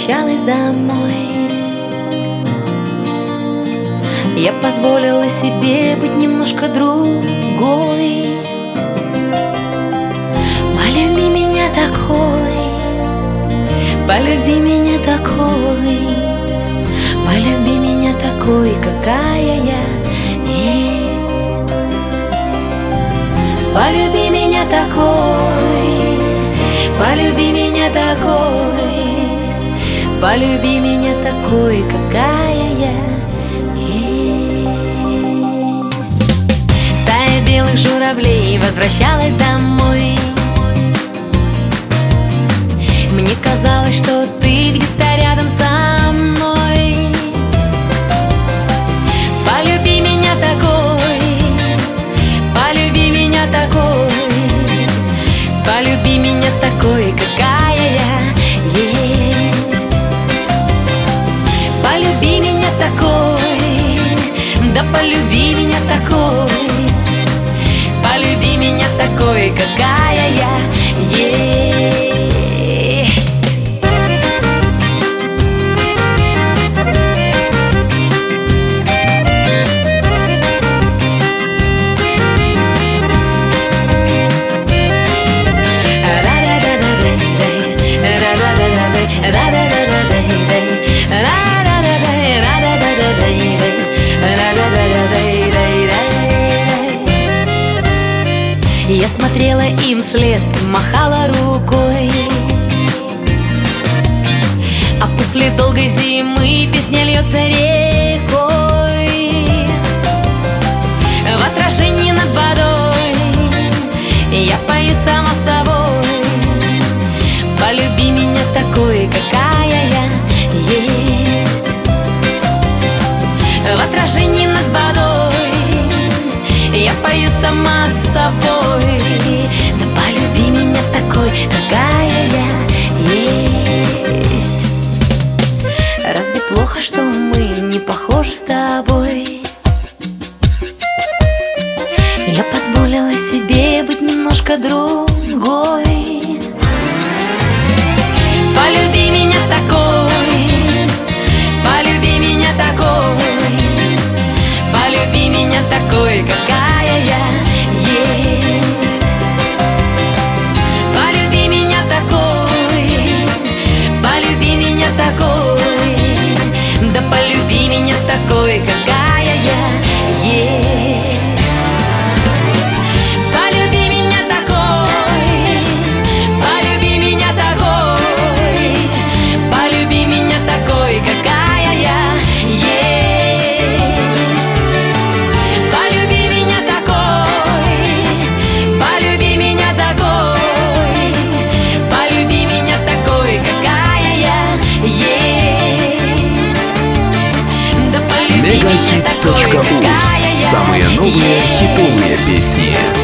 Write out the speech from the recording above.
возвращалась домой, я позволила себе быть немножко другой. Полюби меня такой, полюби меня такой, полюби меня такой, какая я есть. Полюби меня такой, полюби меня такой, полюби меня такой, какая я есть. Стая белых журавлей возвращалась домой. Мне казалось, что ты где-то рядом со мной. Полюби меня такой, полюби меня такой, полюби меня такой, какая я есть. Полюби меня такой, да полюби меня такой, полюби меня такой, какая я есть. Я смотрела им вслед, махала рукой, а после долгой зимы песня льется рекой. В отражении над водой я пою сама собой. Полюби меня такой, какая я есть. В отражении над водой я пою сама собой. Да полюби меня такой, какая я есть. Разве плохо, что мы не похожи с тобой? Я позволила себе быть немножко другой. Полюби меня такой, полюби меня такой, полюби меня такой, какая я есть. Полюби меня такой, полюби меня такой, да полюби меня такой, какая я есть. Полюби меня такой, полюби меня такой, полюби меня такой, какая я есть. Полюби меня такой, полюби меня такой, полюби меня такой, какая я есть. Да полюби меня такой, какая я есть. Мегахит.uz. Самые новые хитовые песни.